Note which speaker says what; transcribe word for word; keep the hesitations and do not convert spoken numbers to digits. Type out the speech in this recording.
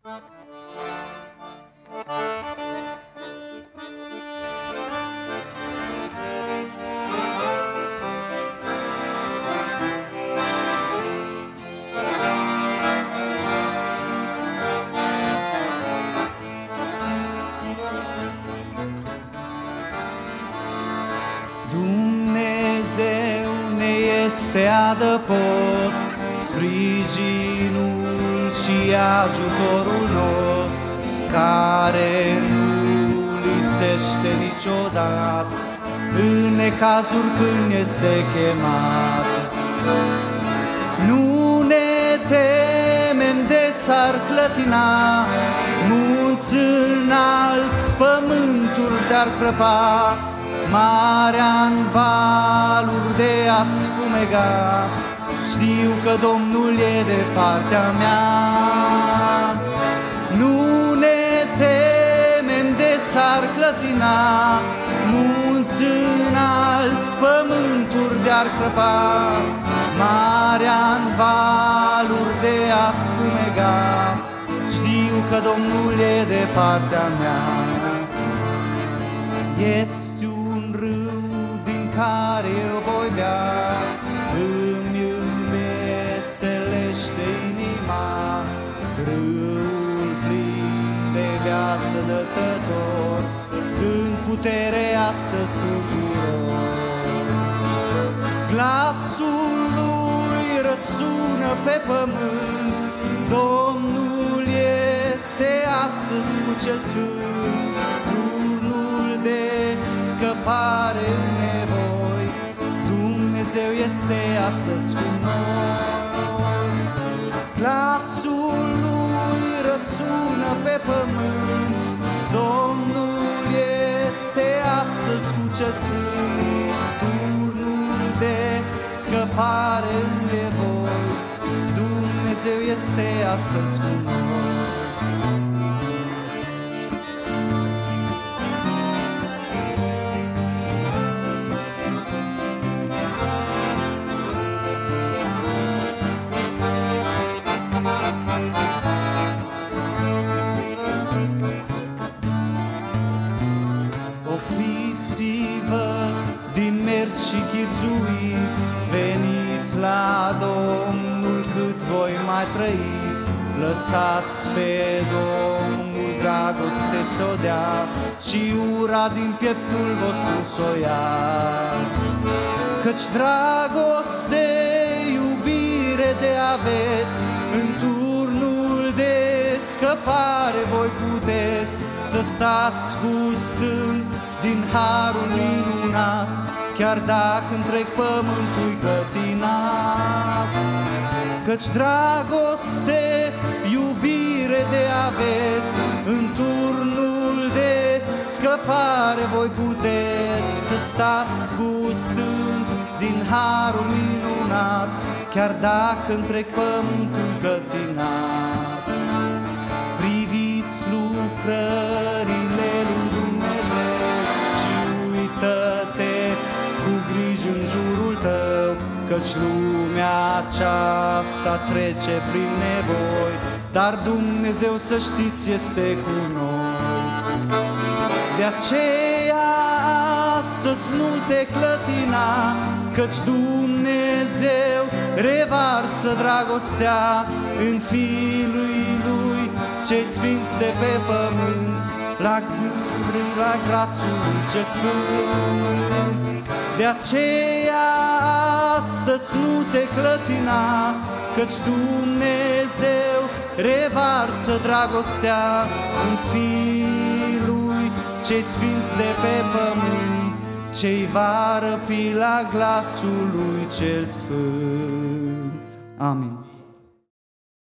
Speaker 1: Dumnezeu ne este adăpost, sprijinul și ajutorul nostru, care nu lipsește niciodată în necazuri când este chemat. Nu ne temem de s-ar clătina munți înalți, pământuri de-ar crăpa, marea-n valuri de a spumega. Știu că Domnul e de partea mea. Nu ne temem de s-ar clătina munți înalți, pământuri de-ar crăpa, marea-n valuri de a spumega. Știu că Domnul e de partea mea. Este un râu din care eu voi bea, îmi înveselește inima, râul plin de viață dătător, dând putere astăzi tuturor. Glasul lui răsună pe pământ, Domnul este astăzi cu cel sfânt, turnul de scăpare în nevoi, Dumnezeu este astăzi cu noi. Glasul lui răsună pe pământ, Domnul este astăzi cu cel sfânt, turnul de scăpare în nevoi, Dumnezeu este astăzi cu noi. Opriți-vă din mers și chibzuiți, veniți la Domnul cât voi mai trăiți. Lăsați pe Domnul dragoste s-o dea și ura din pieptul vostru s-o ia. Căci dragoste, iubire de aveți, în turnul de scăpare voi puteți să stați gustând din harul minunat, chiar dacă întreg pământul-i clătinat. Căci dragoste, iubire de aveți, în turnul de scăpare voi puteți să stați gustând din harul minunat, chiar dacă întreg pământul clătinat. Priviți lucrările lui Dumnezeu și uită-te cu grijă în jurul tău, căci lumea aceasta trece prin nevoi, dar Dumnezeu, să știți, este cu noi. De aceea astăzi nu te clătina, căci Dumnezeu revarsă dragostea în fiii Lui cei sfinți de pe pământ, la, la glasul cel sfânt. De aceea astăzi nu te clătina, căci Dumnezeu revarsă dragostea în fiii Lui cei sfinți de pe pământ, ce-i va răpi la glasul lui cel sfânt. Amin.